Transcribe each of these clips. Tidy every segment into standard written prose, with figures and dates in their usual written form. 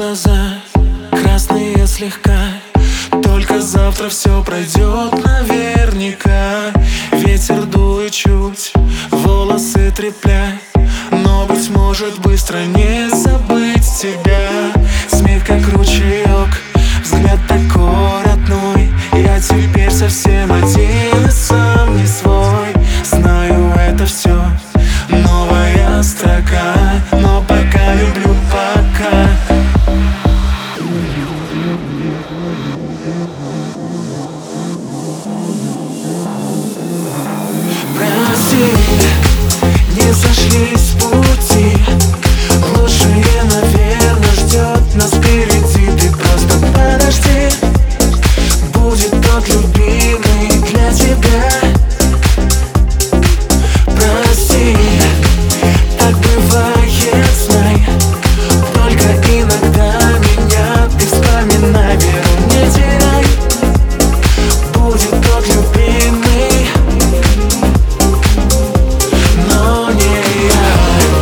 глаза, красные слегка. Только завтра все пройдет наверняка. Ветер дует чуть, волосы трепля. Но, быть может, быстро не забыть тебя. Смех как ручеек, взгляд такой родной. Я теперь совсем один и сам не свой. Знаю, это все новая строка, но пока люблю, пока. Прости, не сошлись в пути. Лучшее, наверное, ждет нас впереди. Ты просто подожди, будет тот любимый для тебя. Прости, так бывает, знай. Только иногда меня ты вспоминай. Веру не теряй, будет тот любимый, но не я.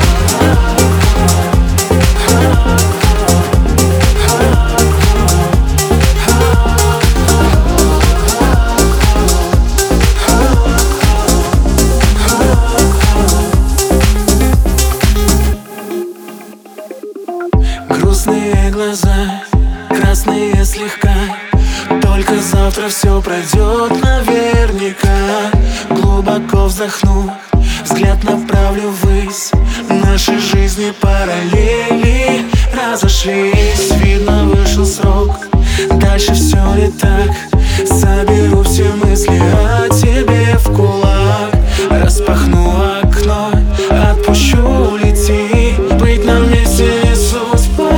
Грустные глаза, красные слегка. Только завтра все пройдет наверняка. Глубоко вздохну, взгляд направлю ввысь. Наши жизни параллели разошлись. Видно, вышел срок, дальше все не так. Соберу все мысли о тебе в кулак. Распахну окно, отпущу, лети. Быть нам вместе не судьба.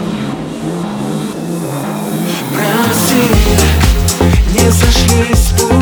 Прости, не сошлись в путь.